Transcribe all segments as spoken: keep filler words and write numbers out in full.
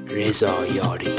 رضا یاری.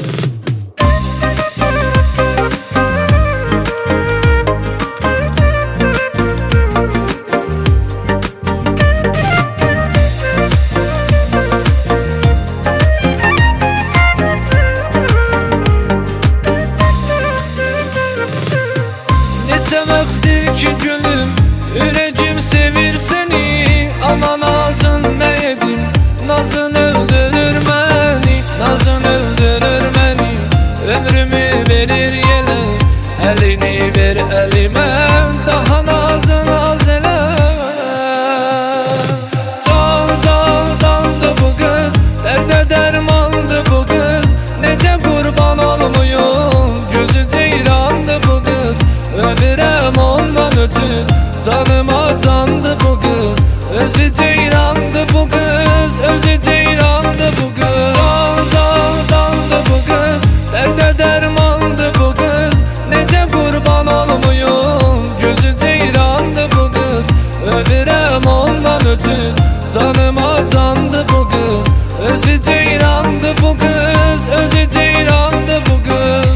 Neçə vaxtdır ki gülüm, ürəcim sevir seni. Ama nazın nə edim, nazın öldürür məni, nazın öldürür məni. Ömrümü verir yelə, əlini ver əlimə, daha nazın az elə. Can, can, candı bu qız, dərdə dərmandı bu qız. Necə qurban olmuyum, gözü ceyrandı bu qız. Ölürəm ondan ötür, canıma candı bu qız. Özü ceyrandı bu qız, özü ceyrandı bu qız. Can, can, candı bu qız, dərdə dərmandı bu qız. Necə qurban olmuyum, gözü ceyrandı bu qız. Ölürəm ondan ötür, canıma candı bu qız. Özü ceyrandı bu qız, özü ceyrandı bu qız.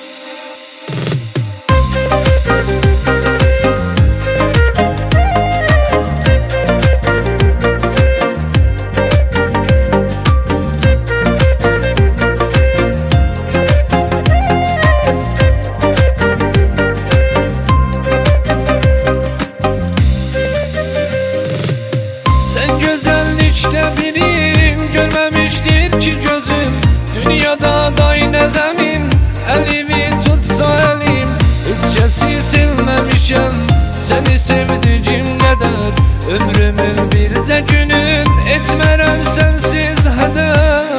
Görmemiştir ki gözüm, dünyada daynədəmim. Əlimi tutsa əlim, heç kəsi sevməmişəm. Səni sevdiğim qədər, ömrümün bircə günün etmərəm sənsiz hədər.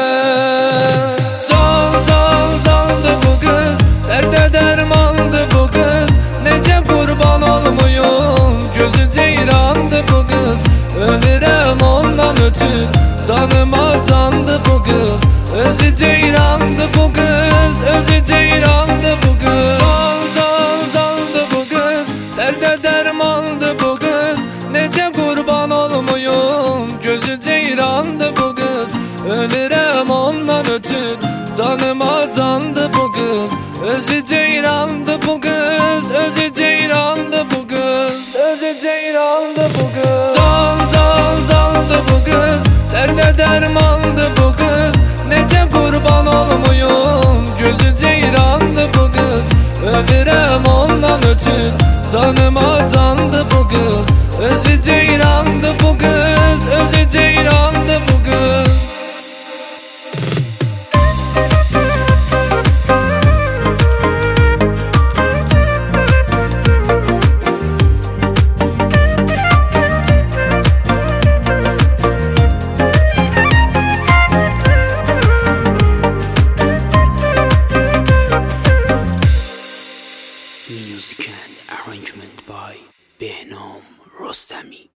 Can, can, candı bu qız, dərdə dərmandı bu qız. Necə qurban olmuyum, gözü ceyrandı bu qız. Ölürəm ondan ötür, canıma candı bu qız. Özü ceyrandı bu qız, özü ceyrandı bu qız. Can, can, candı bu qız, dərdə dərmandı bu qız. Necə qurban olmuyum, gözü ceyrandı bu qız. Ölürəm ondan ötür, canıma candı bu qız. Özü ceyrandı bu qız, özü ceyrandı bu qız. Özü ceyrandı bu qız. Can, can, candı bu qız, dərdə dərmandı bu qız. Necə qurban olmuyum, gözü ceyrandı bu qız. Ölürəm ondan ötür, canıma candı bu qız. Özü ceyrandı bu qız, özü ceyrandı bu qız. Music and arrangement by Behnam Rostami.